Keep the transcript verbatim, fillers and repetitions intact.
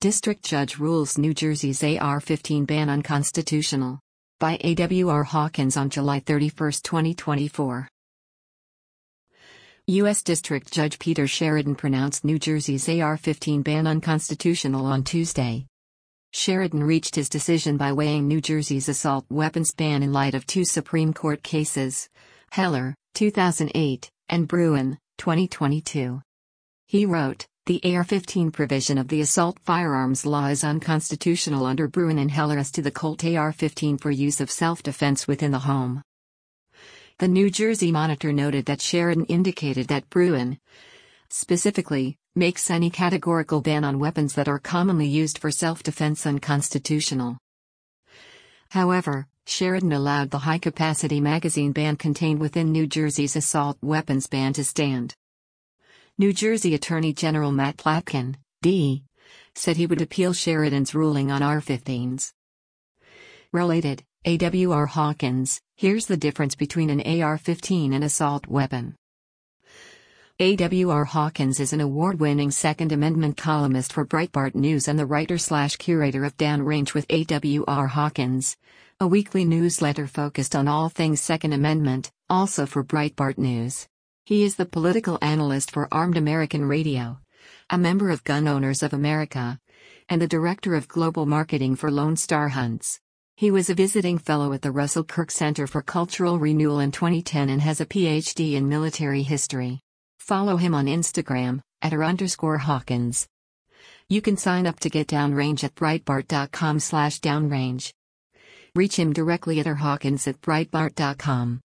District Judge rules New Jersey's A R fifteen ban unconstitutional. By A W R Hawkins on July thirty-first, twenty twenty-four. U S District Judge Peter Sheridan pronounced New Jersey's A R fifteen ban unconstitutional on Tuesday. Sheridan reached his decision by weighing New Jersey's assault weapons ban in light of two Supreme Court cases, Heller, two thousand eight, and Bruen, twenty twenty-two. He wrote, "The A R fifteen provision of the assault firearms law is unconstitutional under Bruen and Heller as to the Colt A R fifteen for use of self-defense within the home." The New Jersey Monitor noted that Sheridan indicated that Bruen, specifically, makes any categorical ban on weapons that are commonly used for self-defense unconstitutional. However, Sheridan allowed the high-capacity magazine ban contained within New Jersey's assault weapons ban to stand. New Jersey Attorney General Matt Platkin, D, said he would appeal Sheridan's ruling on A R fifteens. Related, A W R Hawkins, here's the difference between an A R fifteen and assault weapon. A W R Hawkins is an award-winning Second Amendment columnist for Breitbart News and the writer-slash-curator of Downrange with A W R Hawkins, a weekly newsletter focused on all things Second Amendment, also for Breitbart News. He is the political analyst for Armed American Radio, a member of Gun Owners of America, and the director of global marketing for Lone Star Hunts. He was a visiting fellow at the Russell Kirk Center for Cultural Renewal in twenty ten and has a P H D in military history. Follow him on Instagram, at R underscore Hawkins. You can sign up to get Downrange at Breitbart.com slash Downrange. Reach him directly at rhawkins at Breitbart dot com.